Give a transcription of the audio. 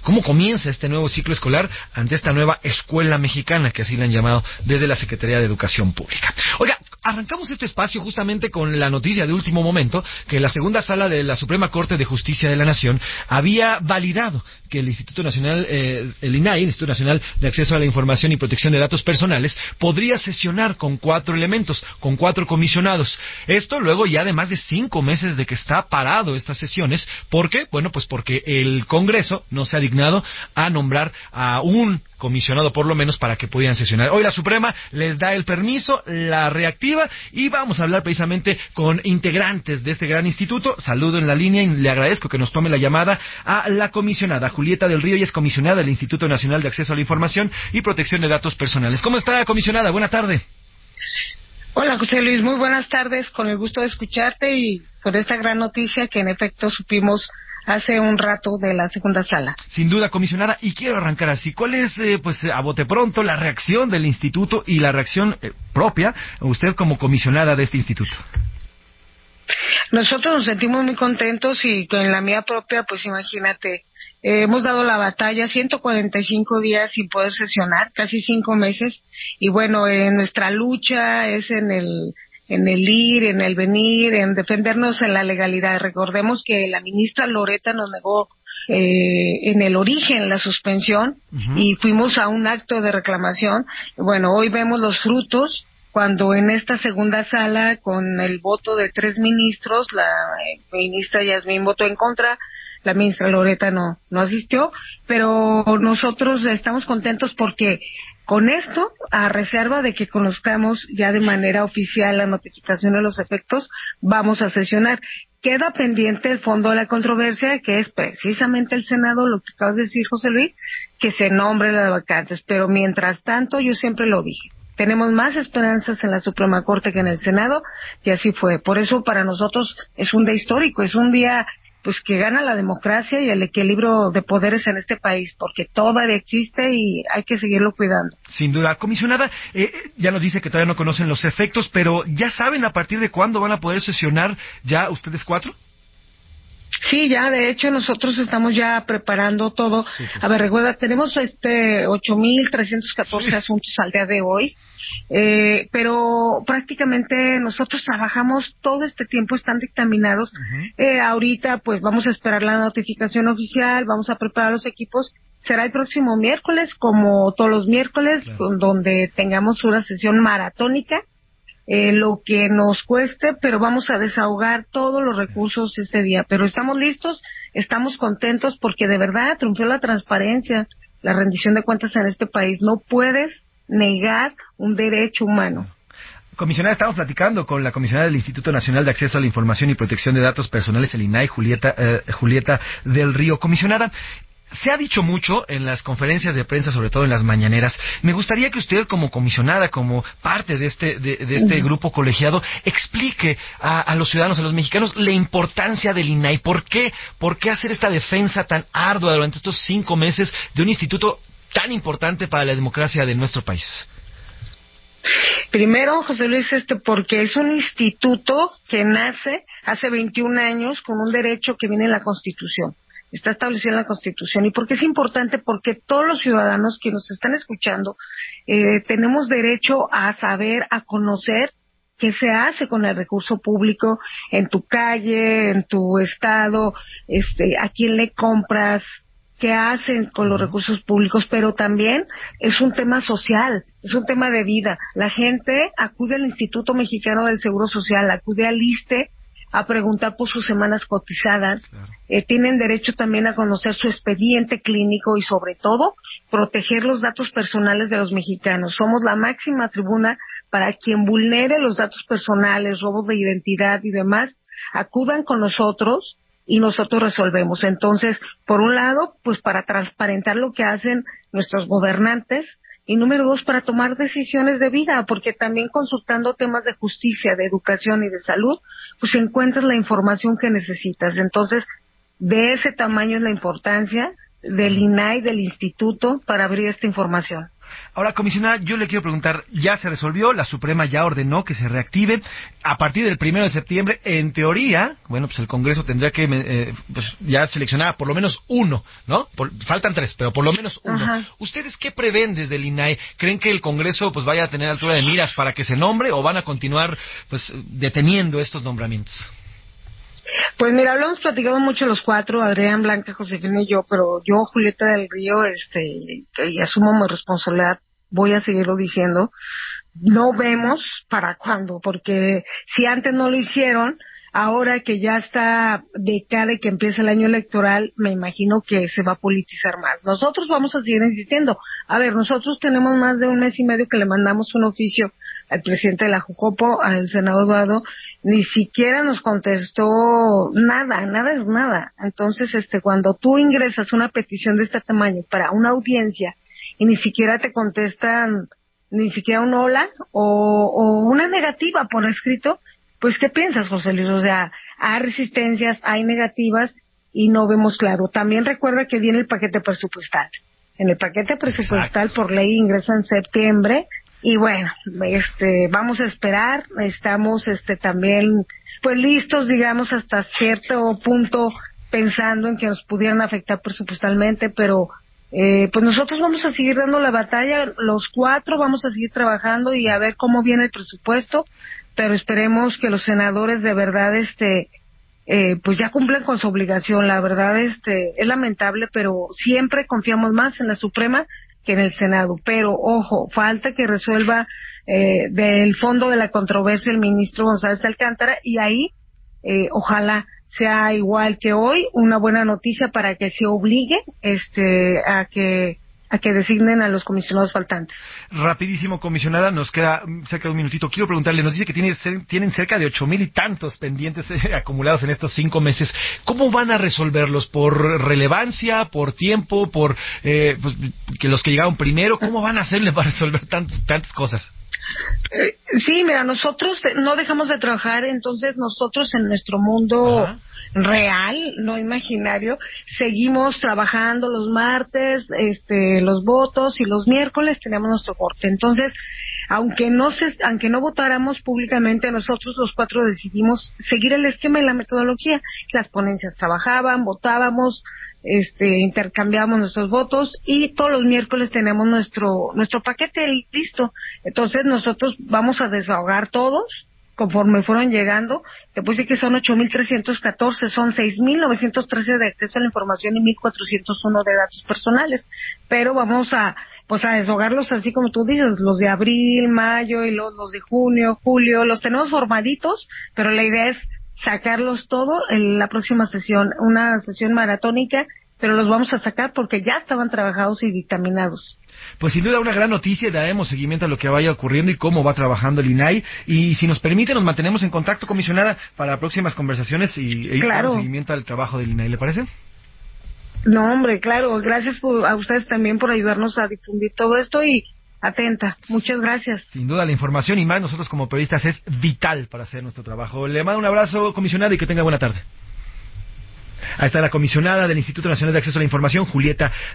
cómo comienza este nuevo ciclo escolar ante esta nueva escuela mexicana, que así le han llamado desde la Secretaría de Educación Pública. Oiga, arrancamos este espacio justamente con la noticia de último momento que la segunda sala de la Suprema Corte de Justicia de la Nación había validado que el Instituto Nacional, el INAI, el Instituto Nacional de Acceso a la Información y Protección de Datos Personales, podría sesionar con 4 elementos, con 4 comisionados. Esto luego ya de más de 5 meses de que está parado estas sesiones. ¿Por qué? Bueno, pues porque el Congreso no se ha dignado a nombrar a un comisionado por lo menos para que pudieran sesionar. Hoy la Suprema les da el permiso, la reactiva y vamos a hablar precisamente con integrantes de este gran instituto. Saludo en la línea y le agradezco que nos tome la llamada a la comisionada Julieta del Río, y es comisionada del Instituto Nacional de Acceso a la Información y Protección de Datos Personales. ¿Cómo está, comisionada? Buena tarde. Hola, José Luis, muy buenas tardes, con el gusto de escucharte y con esta gran noticia que en efecto supimos hace un rato de la segunda sala. Sin duda, comisionada, y quiero arrancar así. ¿Cuál es, a bote pronto, la reacción del instituto y la reacción propia, usted como comisionada de este instituto? Nosotros nos sentimos muy contentos y en la mía propia, pues imagínate, hemos dado la batalla 145 días sin poder sesionar, casi 5 meses, y bueno, nuestra lucha es en el ir, en el venir, en defendernos en la legalidad. Recordemos que la ministra Loreta nos negó en el origen la suspensión y fuimos a un acto de reclamación. Bueno, hoy vemos los frutos cuando en esta segunda sala, con el voto de 3 ministros, la ministra Yasmín votó en contra, la ministra Loreta no asistió, pero nosotros estamos contentos porque con esto, a reserva de que conozcamos ya de manera oficial la notificación de los efectos, vamos a sesionar. Queda pendiente el fondo de la controversia, que es precisamente el Senado, lo que acabas de decir, José Luis, que se nombre las vacantes. Pero mientras tanto, yo siempre lo dije, tenemos más esperanzas en la Suprema Corte que en el Senado, y así fue. Por eso para nosotros es un día histórico, es un día pues que gana la democracia y el equilibrio de poderes en este país, porque todavía existe y hay que seguirlo cuidando. Sin duda. Comisionada, ya nos dice que todavía no conocen los efectos, pero ¿ya saben a partir de cuándo van a poder sesionar ya ustedes 4? Sí, ya, de hecho, nosotros estamos ya preparando todo. Sí. A ver, recuerda, tenemos 8,314 asuntos al día de hoy, pero prácticamente nosotros trabajamos todo este tiempo, están dictaminados. Ahorita, pues, vamos a esperar la notificación oficial, vamos a preparar los equipos. Será el próximo miércoles, como todos los miércoles, claro, donde tengamos una sesión maratónica. Lo que nos cueste, pero vamos a desahogar todos los recursos ese día. Pero estamos listos, estamos contentos porque de verdad triunfó la transparencia, la rendición de cuentas en este país. No puedes negar un derecho humano. Comisionada, estamos platicando con la comisionada del Instituto Nacional de Acceso a la Información y Protección de Datos Personales, el INAI, Julieta del Río. Comisionada, se ha dicho mucho en las conferencias de prensa, sobre todo en las mañaneras. Me gustaría que usted, como comisionada, como parte de este grupo colegiado, explique a los ciudadanos, a los mexicanos, la importancia del INAI. ¿Por qué hacer esta defensa tan ardua durante estos 5 meses de un instituto tan importante para la democracia de nuestro país? Primero, José Luis, porque es un instituto que nace hace 21 años con un derecho que viene en la Constitución. Está establecido en la Constitución. ¿Y por qué es importante? Porque todos los ciudadanos que nos están escuchando tenemos derecho a saber, a conocer qué se hace con el recurso público en tu calle, en tu estado, a quién le compras, qué hacen con los recursos públicos, pero también es un tema social, es un tema de vida. La gente acude al Instituto Mexicano del Seguro Social, acude al ISSSTE a preguntar por sus semanas cotizadas. Claro. Tienen derecho también a conocer su expediente clínico y, sobre todo, proteger los datos personales de los mexicanos. Somos la máxima tribuna para quien vulnere los datos personales, robos de identidad y demás, acudan con nosotros y nosotros resolvemos. Entonces, por un lado, pues para transparentar lo que hacen nuestros gobernantes, y número 2, para tomar decisiones de vida, porque también consultando temas de justicia, de educación y de salud, pues encuentras la información que necesitas. Entonces, de ese tamaño es la importancia del INAI, del instituto, para abrir esta información. Ahora, comisionada, yo le quiero preguntar, ya se resolvió, la Suprema ya ordenó que se reactive a partir del 1 de septiembre. En teoría, bueno, pues el Congreso tendría que pues ya seleccionar por lo menos uno, ¿no? Faltan 3, pero por lo menos uno. Ajá. ¿Ustedes qué prevén desde el INAI? ¿Creen que el Congreso pues vaya a tener altura de miras para que se nombre o van a continuar pues deteniendo estos nombramientos? Pues mira, lo hemos platicado mucho los cuatro, Adrián, Blanca, Josefina y yo, pero yo, Julieta del Río, y asumo mi responsabilidad, voy a seguirlo diciendo, no vemos para cuándo, porque si antes no lo hicieron, ahora que ya está de cara y que empieza el año electoral, me imagino que se va a politizar más. Nosotros vamos a seguir insistiendo. A ver, nosotros tenemos más de un mes y medio que le mandamos un oficio al presidente de la Jucopo, al senador Eduardo, ni siquiera nos contestó nada, nada es nada. Entonces, cuando tú ingresas una petición de este tamaño para una audiencia y ni siquiera te contestan ni siquiera un hola o una negativa por escrito, pues ¿qué piensas, José Luis? O sea, hay resistencias, hay negativas y no vemos claro. También recuerda que viene el paquete presupuestal. En el paquete presupuestal por ley ingresa en septiembre y bueno, vamos a esperar. Estamos también pues listos, digamos, hasta cierto punto pensando en que nos pudieran afectar presupuestalmente, pero pues nosotros vamos a seguir dando la batalla, los cuatro vamos a seguir trabajando y a ver cómo viene el presupuesto, pero esperemos que los senadores de verdad pues ya cumplan con su obligación. La verdad es lamentable, pero siempre confiamos más en la Suprema que en el Senado. Pero ojo, falta que resuelva del fondo de la controversia el ministro González Alcántara y ahí ojalá sea igual que hoy una buena noticia para que se obligue a que designen a los comisionados faltantes. Rapidísimo, comisionada, nos queda cerca de un minutito. Quiero preguntarle, nos dice que tienen cerca de 8,000 y tantos pendientes acumulados en estos 5 meses. ¿Cómo van a resolverlos? ¿Por relevancia, por tiempo, por pues, que los que llegaron primero? ¿Cómo van a hacerle para resolver tantas cosas? Sí, mira, nosotros no dejamos de trabajar, entonces nosotros en nuestro mundo Ajá. real, no imaginario, seguimos trabajando los martes, los votos y los miércoles tenemos nuestro corte. Entonces, aunque no votáramos públicamente, nosotros los cuatro decidimos seguir el esquema y la metodología. Las ponencias trabajaban, votábamos, intercambiábamos nuestros votos y todos los miércoles tenemos nuestro paquete listo. Entonces nosotros vamos a desahogar todos conforme fueron llegando. Te puse que son 8,314, son 6,913 de acceso a la información y 1,401 de datos personales, pero vamos a desahogarlos así como tú dices, los de abril, mayo y los de junio, julio, los tenemos formaditos, pero la idea es sacarlos todo en la próxima sesión, una sesión maratónica, pero los vamos a sacar porque ya estaban trabajados y dictaminados. Pues sin duda una gran noticia, daremos seguimiento a lo que vaya ocurriendo y cómo va trabajando el INAI. Y si nos permite, nos mantenemos en contacto, comisionada, para próximas conversaciones y claro, seguimiento al trabajo del INAI, ¿le parece? No, hombre, claro, gracias a ustedes también por ayudarnos a difundir todo esto y atenta. Muchas gracias. Sin duda la información y más nosotros como periodistas es vital para hacer nuestro trabajo. Le mando un abrazo, comisionada, y que tenga buena tarde. Ahí está la comisionada del Instituto Nacional de Acceso a la Información, Julieta